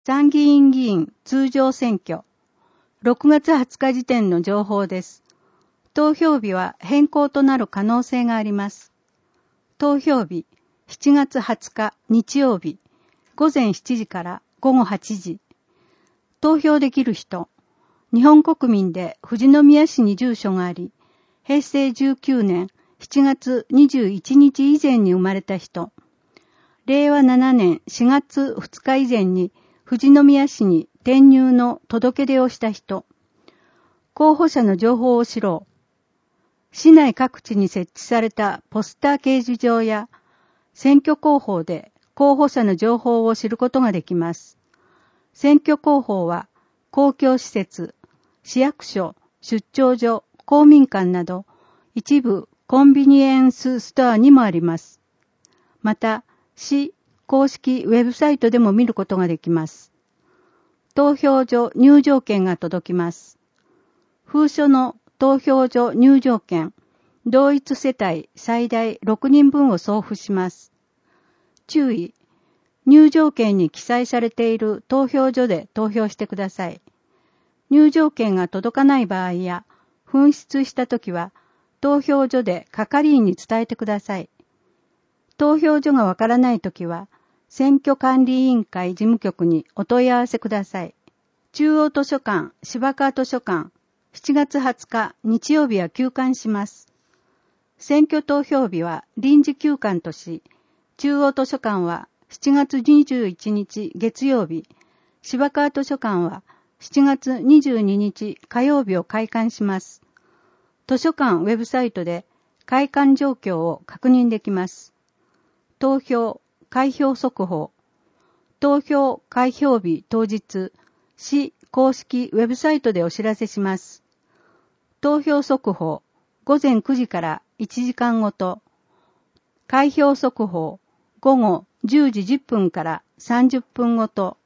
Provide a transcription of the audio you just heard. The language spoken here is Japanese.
参議院議員通常選挙、6月20日時点の情報です。投票日は変更となる可能性があります。投票日、7月20日日曜日、午前7時から午後8時。投票できる人、日本国民で富士宮市に住所があり、平成19年7月21日以前に生まれた人、令和7年4月2日以前に富士宮市に転入の届け出をした人、候補者の情報を知ろう。市内各地に設置されたポスター掲示場や選挙広報で候補者の情報を知ることができます。選挙広報は公共施設、市役所、出張所、公民館など一部コンビニエンスストアにもあります。また、市公式ウェブサイトでも見ることができます。投票所入場券が届きます。封書の投票所入場券、同一世帯最大6人分を送付します。注意、入場券に記載されている投票所で投票してください。入場券が届かない場合や、紛失したときは、投票所で係員に伝えてください。投票所がわからないときは、選挙管理委員会事務局にお問い合わせください。中央図書館、芝川図書館、7月20日日曜日は休館します。選挙投票日は臨時休館とし、中央図書館は7月21日月曜日、芝川図書館は7月22日火曜日を開館します。図書館ウェブサイトで開館状況を確認できます。投票、開票速報。投票開票日当日、市公式ウェブサイトでお知らせします。投票速報、午前9時から1時間ごと。開票速報、午後10時10分から30分ごと。